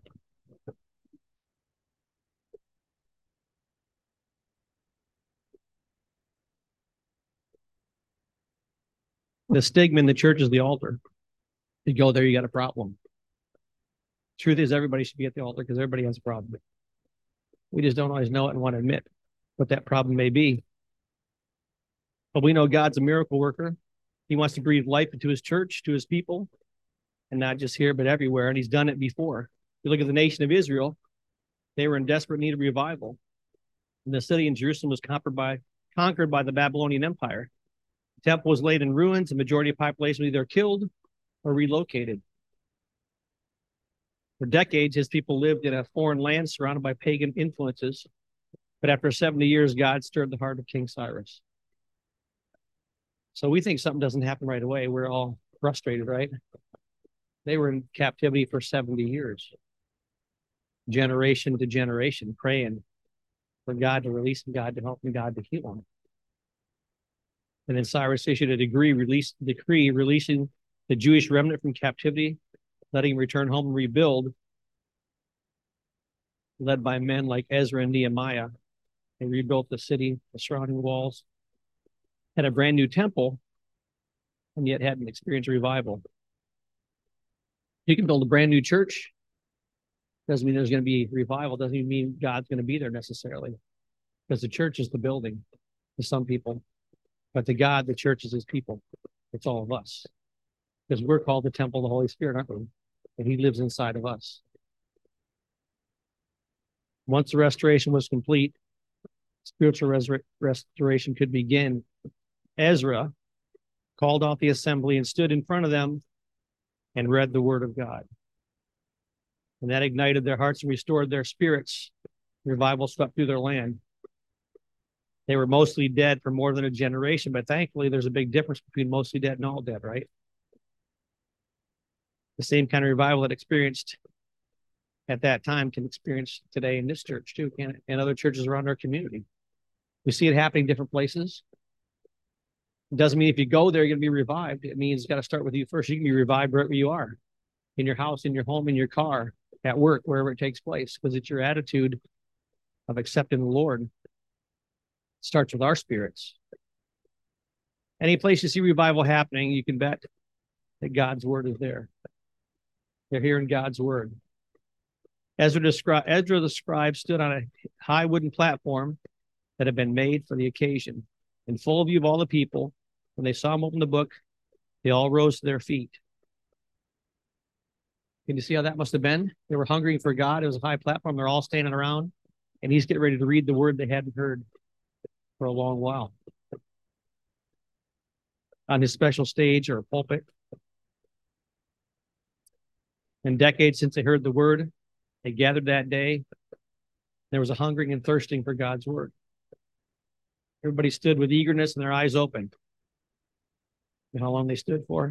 The stigma in the church is the altar. You go there, you got a problem. Truth is, everybody should be at the altar because everybody has a problem. We just don't always know it and want to admit what that problem may be. But we know God's a miracle worker. He wants to breathe life into his church, to his people, and not just here, but everywhere. And he's done it before. You look at the nation of Israel, they were in desperate need of revival. And the city in Jerusalem was conquered by the Babylonian Empire. The temple was laid in ruins. The majority of the population was either killed or relocated. For decades, his people lived in a foreign land surrounded by pagan influences. But after 70 years, God stirred the heart of King Cyrus. So we think something doesn't happen right away. We're all frustrated, right? They were in captivity for 70 years, generation to generation, praying for God to release them, God to help them, God to heal them. And then Cyrus issued a decree releasing the Jewish remnant from captivity, letting them return home and rebuild, led by men like Ezra and Nehemiah. They rebuilt the city, the surrounding walls, had a brand new temple, and yet hadn't experienced revival. You can build a brand new church. Doesn't mean there's going to be revival. Doesn't even mean God's going to be there necessarily. Because the church is the building to some people. But to God, the church is his people. It's all of us. Because we're called the temple of the Holy Spirit, aren't we? And he lives inside of us. Once the restoration was complete, spiritual restoration could begin. Ezra called off the assembly and stood in front of them and read the word of God. And that ignited their hearts and restored their spirits. Revival swept through their land. They were mostly dead for more than a generation, but thankfully there's a big difference between mostly dead and all dead, right? The same kind of revival that experienced at that time can experience today in this church too, can it? And other churches around our community. We see it happening in different places. It doesn't mean if you go there, you're going to be revived. It means it's got to start with you first. You can be revived wherever you are, in your house, in your home, in your car, at work, wherever it takes place, because it's your attitude of accepting the Lord. It starts with our spirits. Any place you see revival happening, you can bet that God's word is there. They're hearing God's word. Ezra the scribe stood on a high wooden platform that had been made for the occasion. In full view of all the people, when they saw him open the book, they all rose to their feet. Can you see how that must have been? They were hungry for God. It was a high platform. They're all standing around, and he's getting ready to read the word they hadn't heard for a long while on his special stage or pulpit. In decades since they heard the word, they gathered that day. There was a hungering and thirsting for God's word. Everybody stood with eagerness and their eyes open. You know how long they stood for?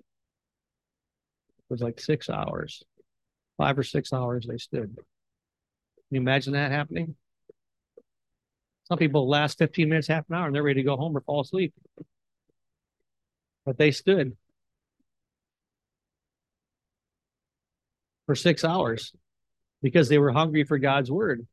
It was like 6 hours. 5 or 6 hours they stood. Can you imagine that happening? Some people last 15 minutes, half an hour, and they're ready to go home or fall asleep. But they stood for 6 hours because they were hungry for God's word.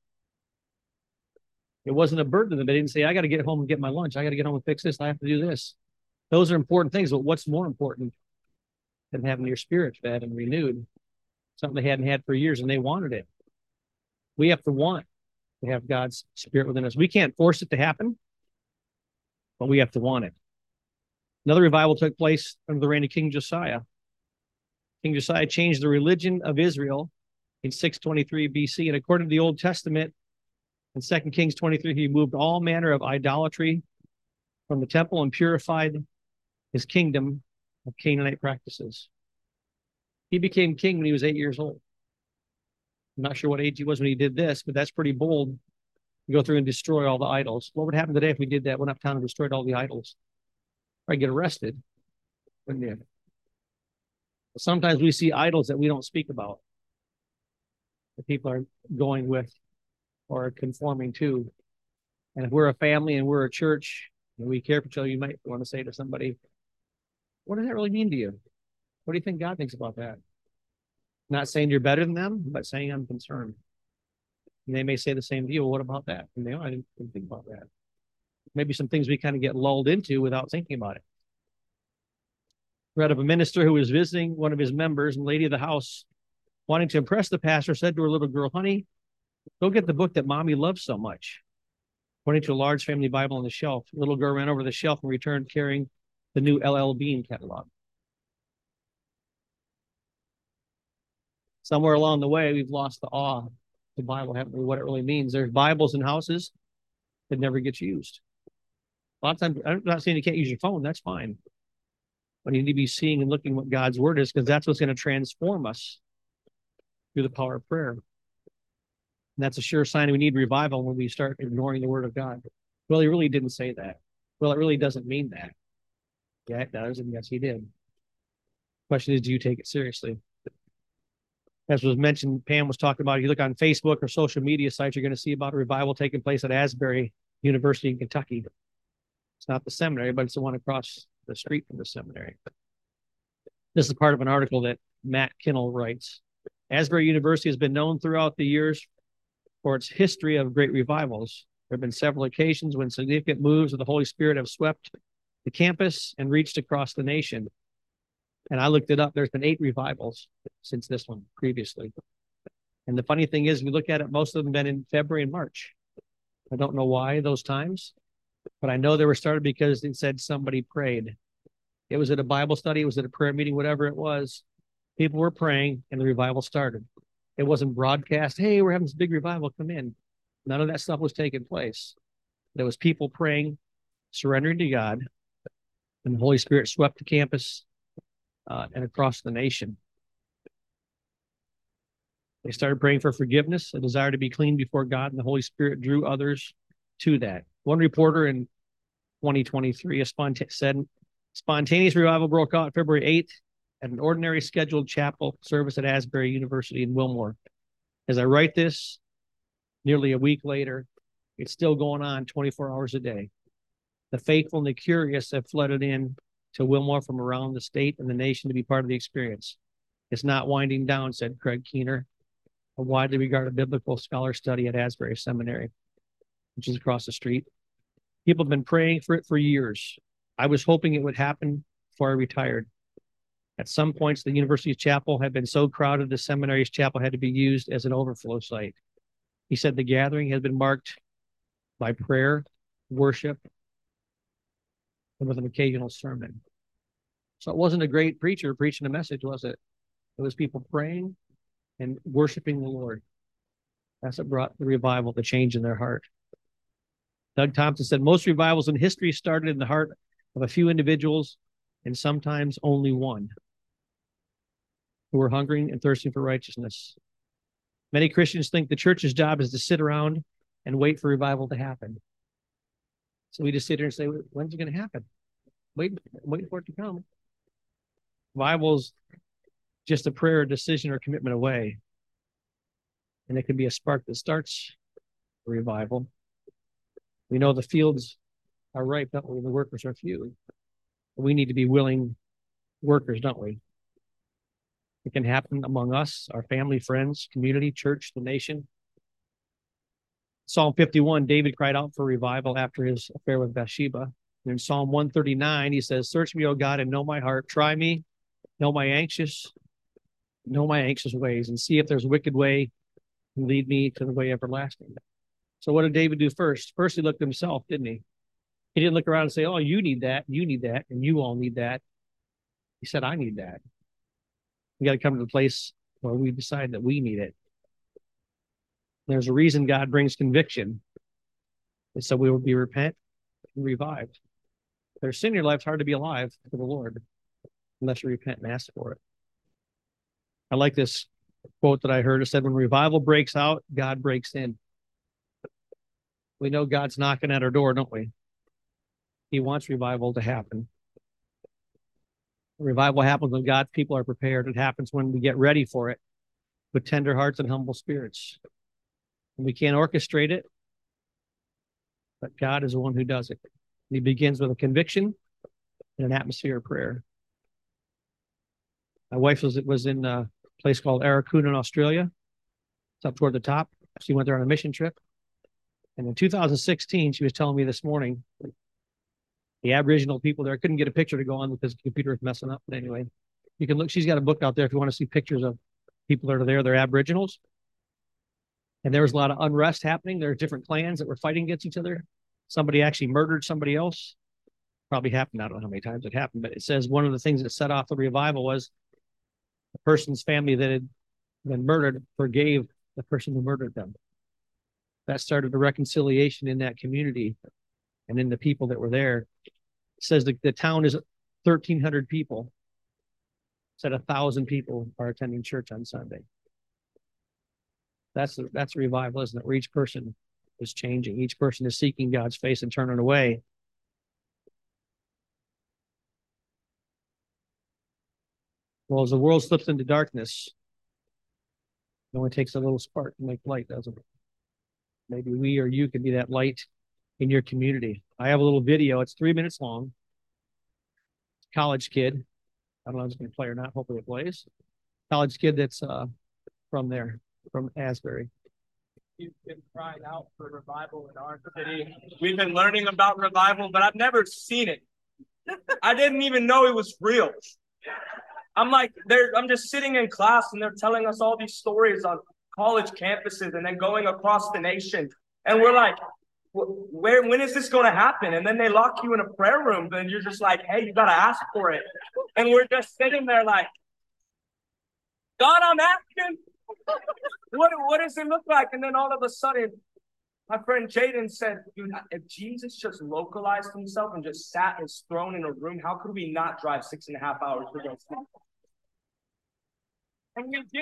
It wasn't a burden to them. They didn't say, I got to get home and get my lunch. I got to get home and fix this. I have to do this. Those are important things. But what's more important than having your spirit fed and renewed? Something they hadn't had for years, and they wanted it. We have to want to have God's spirit within us. We can't force it to happen, but we have to want it. Another revival took place under the reign of King Josiah. King Josiah changed the religion of Israel in 623 BC. And according to the Old Testament, in 2 Kings 23, he removed all manner of idolatry from the temple and purified his kingdom of Canaanite practices. He became king when he was 8 years old. I'm not sure what age he was when he did this, but that's pretty bold to go through and destroy all the idols. What would happen today if we did that, went uptown and destroyed all the idols? I'd get arrested, wouldn't you? Sometimes we see idols that we don't speak about, that people are going with or conforming to. And if we're a family and we're a church and we care for each other, you might want to say to somebody, what does that really mean to you? What do you think God thinks about that? Not saying you're better than them, but saying I'm concerned. And they may say the same to you. Well, what about that? And they, I didn't think about that. Maybe some things we kind of get lulled into without thinking about it. Read of a minister who was visiting one of his members, and lady of the house, wanting to impress the pastor, said to her little girl, honey, go get the book that mommy loves so much. Pointing to a large family Bible on the shelf. The little girl ran over the shelf and returned carrying the new L.L. Bean catalog. Somewhere along the way, we've lost the awe of the Bible, haven't we? What it really means. There's Bibles in houses that never gets used. A lot of times, I'm not saying you can't use your phone. That's fine. But you need to be seeing and looking what God's word is, because that's what's going to transform us through the power of prayer. And that's a sure sign we need revival when we start ignoring the word of God. Well, he really didn't say that. Well, it really doesn't mean that. Yeah, it does. And yes, he did. Question is, do you take it seriously? As was mentioned, Pam was talking about, if you look on Facebook or social media sites, you're going to see about a revival taking place at Asbury University in Kentucky. It's not the seminary, but it's the one across the street from the seminary. This is part of an article that Matt Kinnell writes. Asbury University has been known throughout the years for its history of great revivals. There have been several occasions when significant moves of the Holy Spirit have swept the campus and reached across the nation. And I looked it up. There's been 8 revivals since this one previously. And the funny thing is, we look at it, most of them have been in February and March. I don't know why those times, but I know they were started because it said somebody prayed. It was at a Bible study. It was at a prayer meeting, whatever it was. People were praying and the revival started. It wasn't broadcast. Hey, we're having this big revival. Come in. None of that stuff was taking place. There was people praying, surrendering to God, and the Holy Spirit swept the campus and across the nation. They started praying for forgiveness, a desire to be clean before God, and the Holy Spirit drew others to that. One reporter in 2023 said, spontaneous revival broke out February 8th at an ordinary scheduled chapel service at Asbury University in Wilmore. As I write this, nearly a week later, it's still going on 24 hours a day. The faithful and the curious have flooded in to Wilmore from around the state and the nation to be part of the experience. It's not winding down, said Craig Keener, a widely regarded biblical scholar study at Asbury Seminary, which is across the street. People have been praying for it for years. I was hoping it would happen before I retired. At some points, the university's chapel had been so crowded, the seminary's chapel had to be used as an overflow site. He said the gathering had been marked by prayer, worship, and with an occasional sermon. So it wasn't a great preacher preaching a message, was it? It was people praying and worshiping the Lord. That's what brought the revival, the change in their heart. Doug Thompson said, most revivals in history started in the heart of a few individuals, and sometimes only one, who were hungering and thirsting for righteousness. Many Christians think the church's job is to sit around and wait for revival to happen. So we just sit here and say, when's it going to happen? Wait for it to come. Revival's just a prayer, a decision, or commitment away. And it can be a spark that starts a revival. We know the fields are ripe, don't we? The workers are few. We need to be willing workers, don't we? It can happen among us, our family, friends, community, church, the nation. Psalm 51, David cried out for revival after his affair with Bathsheba. And in Psalm 139, he says, search me, O God, and know my heart. Try me, know my anxious ways, and see if there's a wicked way, and lead me to the way everlasting. So what did David do first? First, he looked at himself, didn't he? He didn't look around and say, oh, you need that, and you all need that. He said, I need that. We got to come to the place where we decide that we need it. There's a reason God brings conviction. And so we will be repent and revived. If there's sin in your life, it's hard to be alive for the Lord unless you repent and ask for it. I like this quote that I heard. It said, when revival breaks out, God breaks in. We know God's knocking at our door, don't we? He wants revival to happen. Revival happens when God's people are prepared. It happens when we get ready for it with tender hearts and humble spirits. And we can't orchestrate it, but God is the one who does it. And he begins with a conviction and an atmosphere of prayer. My wife was in a place called Arakuna in Australia. It's up toward the top. She went there on a mission trip. And in 2016, she was telling me this morning, the Aboriginal people there, I couldn't get a picture to go on because the computer was messing up. But anyway, you can look, she's got a book out there if you want to see pictures of people that are there. They're Aboriginals. And there was a lot of unrest happening. There were different clans that were fighting against each other. Somebody actually murdered somebody else. Probably happened. I don't know how many times it happened, but it says one of the things that set off the revival was the person's family that had been murdered forgave the person who murdered them. That started a reconciliation in that community and in the people that were there. It says the town is 1,300 people. It said 1,000 people are attending church on Sunday. That's a revival, isn't it? Where each person is changing. Each person is seeking God's face and turning away. Well, as the world slips into darkness, it only takes a little spark to make light, doesn't it? Maybe we or you can be that light in your community. I have a little video. It's 3 minutes long. College kid. I don't know if it's going to play or not. Hopefully it plays. College kid that's from there, from Asbury. You've been crying out for revival in our city. We've been learning about revival, but I've never seen it. I didn't even know it was real. I'm just sitting in class and they're telling us all these stories on college campuses and then going across the nation. And we're like, when is this going to happen? And then they lock you in a prayer room and you're just like, hey, you got to ask for it. And we're just sitting there like, God, I'm asking. What does it look like? And then all of a sudden, my friend Jaden said, dude, if Jesus just localized himself and just sat his throne in a room, how could we not drive 6.5 hours to go sleep? And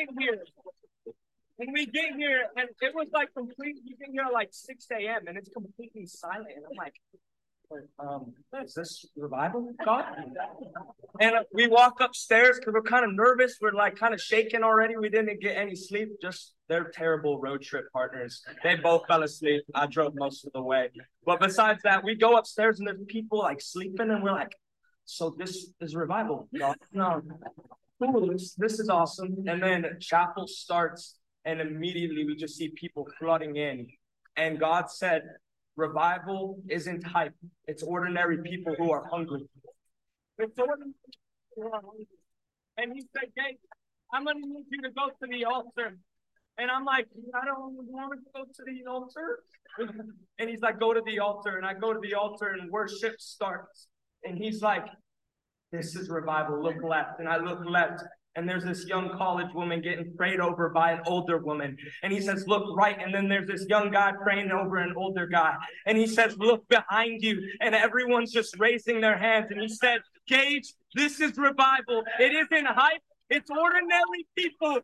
we get here, and it was like complete. You get here at like 6 a.m. and it's completely silent. And I'm like, Is this revival, God? And we walk upstairs because we're kind of nervous. We're like kind of shaking already. We didn't get any sleep. Just they're terrible road trip partners. They both fell asleep. I drove most of the way. But besides that, we go upstairs and there's people like sleeping, and we're like, so this is revival, God? No. Cool, this is awesome. And then chapel starts, and immediately we just see people flooding in. And God said, revival isn't hype. It's ordinary people who are hungry. It's ordinary people who are hungry. And he said, Gabe, I'm going to need you to go to the altar. And I'm like, I don't want to go to the altar. And he's like, go to the altar. And I go to the altar and worship starts. And he's like, this is revival. Look left. And I look left. And there's this young college woman getting prayed over by an older woman. And he says, look right. And then there's this young guy praying over an older guy. And he says, look behind you. And everyone's just raising their hands. And he said, Gage, this is revival. It isn't hype. It's ordinary people.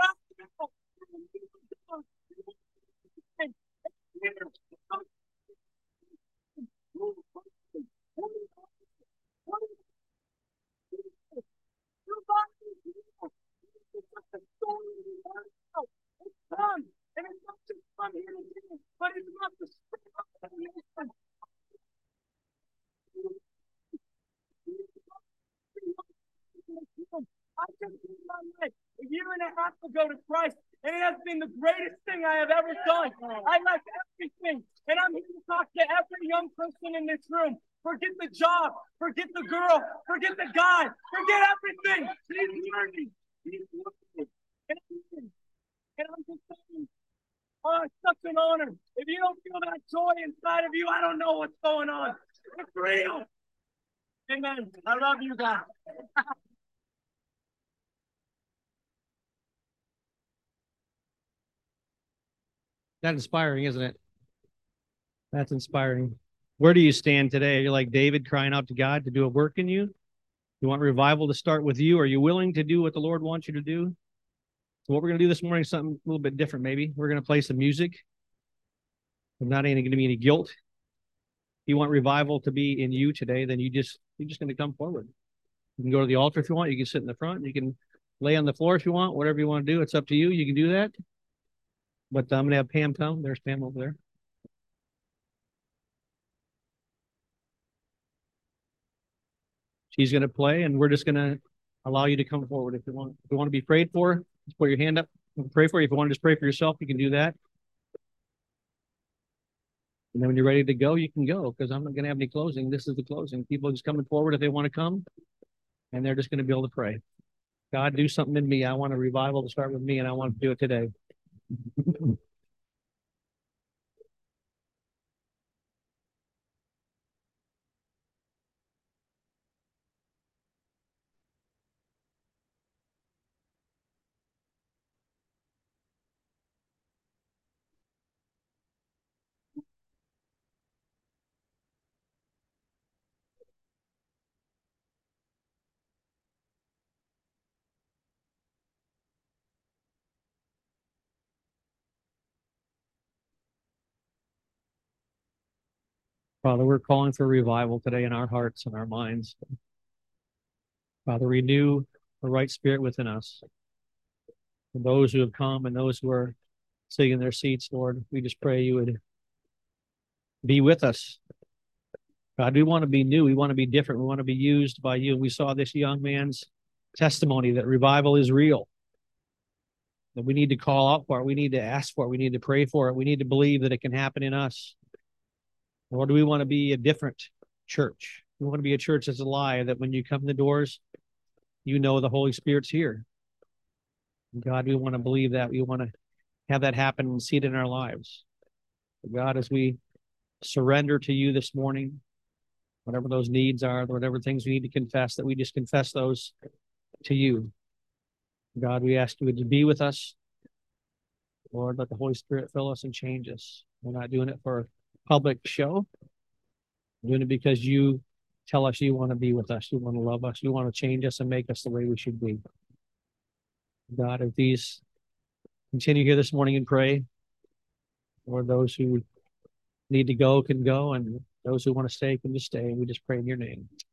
And it's not just from here to here, but it's not the spirit of the nation. I just gave my life a year and a half ago to Christ, and it has been the greatest thing I have ever done. I left everything, and I'm here to talk to every young person in this room. Forget the job, forget the girl, forget the guy, forget everything. He's learning. He's learning. And I'm just saying, oh, it's such an honor. If you don't feel that joy inside of you, I don't know what's going on. It's real. Amen. I love you guys. That's inspiring, isn't it? That's inspiring. Where do you stand today? Are you like David crying out to God to do a work in you? You want revival to start with you? Are you willing to do what the Lord wants you to do? So what we're going to do this morning is something a little bit different, maybe. We're going to play some music. There's not going to be any guilt. If you want revival to be in you today, then you're just going to come forward. You can go to the altar if you want. You can sit in the front. You can lay on the floor if you want. Whatever you want to do, it's up to you. You can do that. But I'm going to have Pam come. There's Pam over there. She's going to play, and we're just going to allow you to come forward if you want. If you want to be prayed for, just put your hand up and pray for you. If you want to just pray for yourself, you can do that. And then when you're ready to go, you can go, because I'm not going to have any closing. This is the closing. People are just coming forward if they want to come, and they're just going to be able to pray. God, do something in me. I want a revival to start with me, and I want to do it today. Father, we're calling for revival today in our hearts and our minds. Father, renew the right spirit within us. For those who have come and those who are sitting in their seats, Lord, we just pray you would be with us. God, we want to be new. We want to be different. We want to be used by you. We saw this young man's testimony that revival is real. That we need to call out for it. We need to ask for it. We need to pray for it. We need to believe that it can happen in us. Or do we want to be a different church? We want to be a church that's alive, that when you come in the doors, you know the Holy Spirit's here. God, we want to believe that. We want to have that happen and see it in our lives. God, as we surrender to you this morning, whatever those needs are, whatever things we need to confess, that we just confess those to you. God, we ask you to be with us. Lord, let the Holy Spirit fill us and change us. We're not doing it for public show. We're doing it because you tell us you want to be with us. You want to love us. You want to change us and make us the way we should be. God, if these continue here this morning and pray, or those who need to go can go, and Those who want to stay can just stay. We just pray in your name.